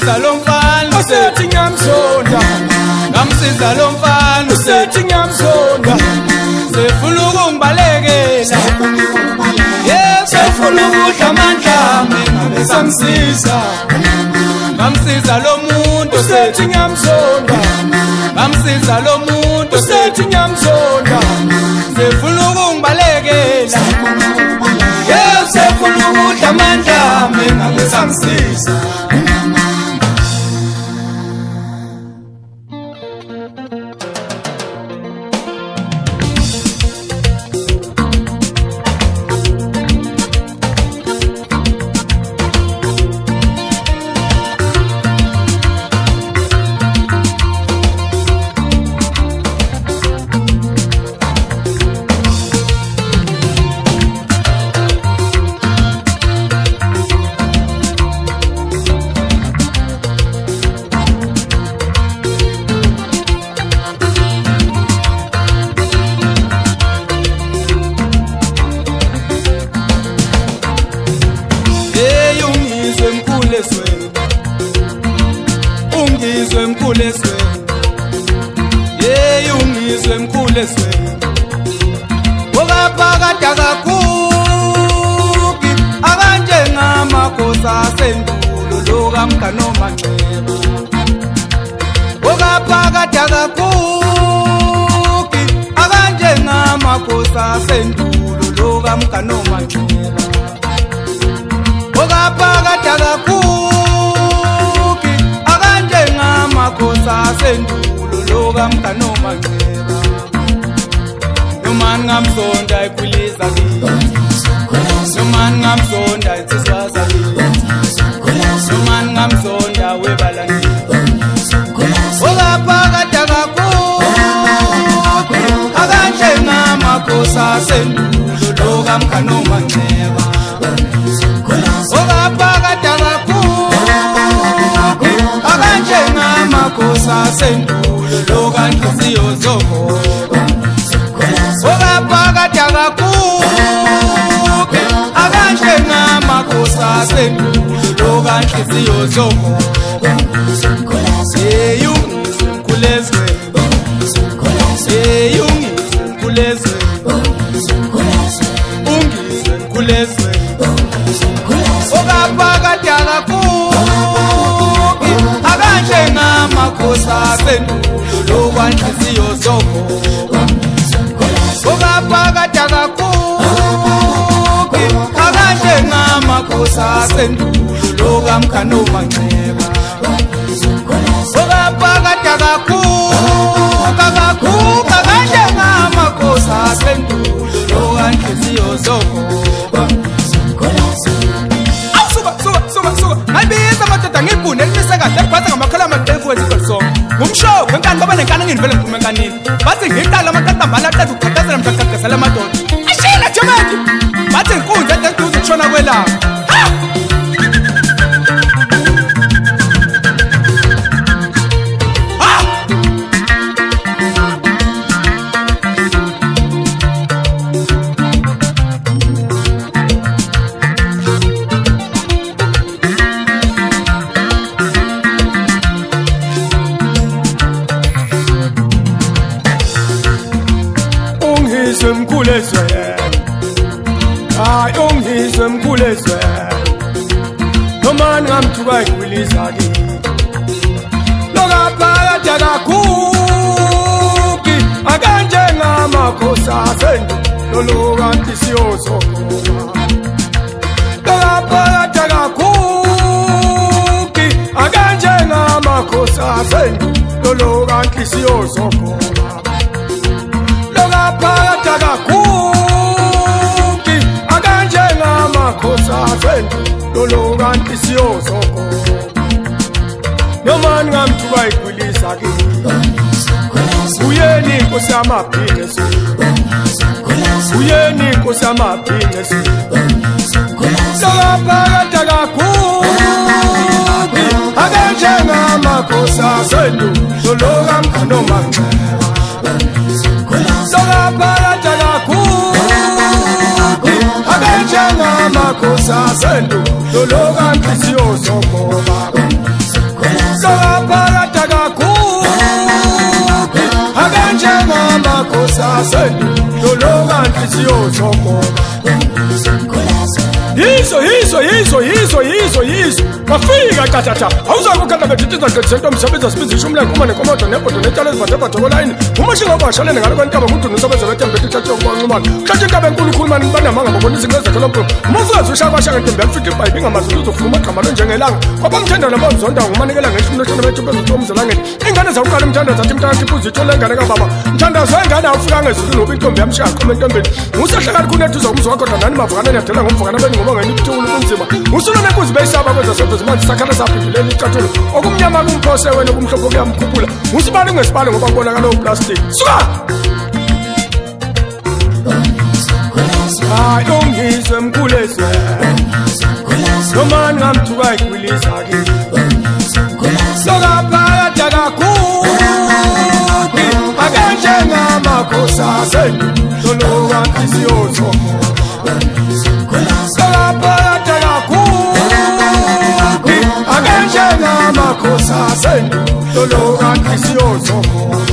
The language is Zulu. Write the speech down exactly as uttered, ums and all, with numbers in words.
ngamsiza lo mfana usethi ngiyamzonda, ngamsiza lo mfana usethi ngiyamzonda, sefuna ukungibalekela yes sefuna ukudla amandla mina besamsiza ngamsiza lo muntu usethi ngiyamzonda, ngamsiza lo muntu usethi ngiyamzonda, sefuna ukungibalekela yes sefuna ukudla amandla mina besamsiza ungizwe mkhuleswe yeyi ungizwe mkhuleswe okaphakade akagugi akanjengamakhosi asendulo lokamganomanxeba okaphakade akagugi akanjengamakhosi asendulo lokamganomanxeba okaphakade akagugi akanjengamakhosi asendulo lokamganomanxeba nomani ngamzonda ekhulisa kimi nomani ngamzonda insizwaza kimi nomani ngamzonda webalangeni okaphakade akagugi akanjengamakhosi asendulo lokamganomanxeba okaphakade akagugi akanjengamakhosi asendulo lokanhliziyo zogoba okaphakade akagugi akanjengamakhosi asendulo lokanhliziyo zogoba yeyi ungizwe mkhuleswe yeyi ungizwe mkhuleswe ungizwe mkhuleswe okaphakade akagugi akanjengamakhosi asendulo lokanhliziyo zogoba okaphakade akagugi akanjengamakhosi asendulo lokamganomanxeba okaphakade akagugi akagugi akanjengamakhosi asendulo lokanhliziyo zogoba awusuka suka suka suka ngayibiza amadoda ngibhune elifise kahle elibhatha ngamakhala amadefu ezigolsonke ngumshoko enkani baba nenkani ngivele ngiphume enkanini bathi ngiqala amakatambala aqeda ukukhathazela mhlaqaqesela amadoda ashila jemeki bathi inkunzi ededuze kushona kwelanga ungizwe mkhuleswe hayi ungizwe mkhuleswe nomani ngamthuka ekhulisa kimi lokaphakade akagugi akanjengamakhosi asendulo lokanhliziyo zogoba lokaphakade akagugi akanjengamakhosi asendulo lokanhliziyo zogoba okaphakade akagugi akanjengamakhosi asendulo lokanhliziyo zogoba nomani ngamthuka ekhulisa kimi uyeni inkosi yamabhizinisi uyeni inkosi yamabhizinisi lokaphakade akagugi akanjengamakhosi asendulo lokamganomanxeba okaphakade akagugi akanjengamakhosi asendulo lokanhliziyo zogoba sendololo kanhliziyo zomoba. Yizo yizo yizo yizo yizo yizo bafika qathatha awuzakukanda bedithiza ngesento umsebenza sibizisha umlengo uma nenkomodo nebodo nethala ezivathe tokolayini uma singabashalene ngalo kwentaba ukuthi unosebenza betembe betithathe ukunqumana hlathi inkabe enkulu ukhuluma banamanga ngokona izinto ezakhelompo uma ufukazi ushakashaka ntombi yamfide ibhayibi ingamazi uzofuma igama lonjengelanga kwabamthanda nabamzonda ngumanikela ngeshumi leshumi bethu bezotomzelangeni ingane zawuqala umthandazo athi mntana tiphuzi ithole ingane kababa mthandazo wengane awufika ngezulu ngoba intombi yamshaya qhoma entombeni usehleka likhulu ethuza umzi wakho kodwa nani mavukana niyadela ngomvukana beni ngoba ngenitulo kunzima usuna nenkuzi beyisaba kwenza sonke manje sakhala saphinduleni icathulo okumnyama kumphose wena kumhlophe kuyamkhuphula usibali ngesibali ngoba ngibonakala lo plastic suka hayi ungizwe mkhulezwe noma ngamthuka ikwilisa ke soka phakathi kakhulu akanje ngamakhosa sendolo kanhliziyo zomoba. Makhosa sendololo kanhliziyo zomoba.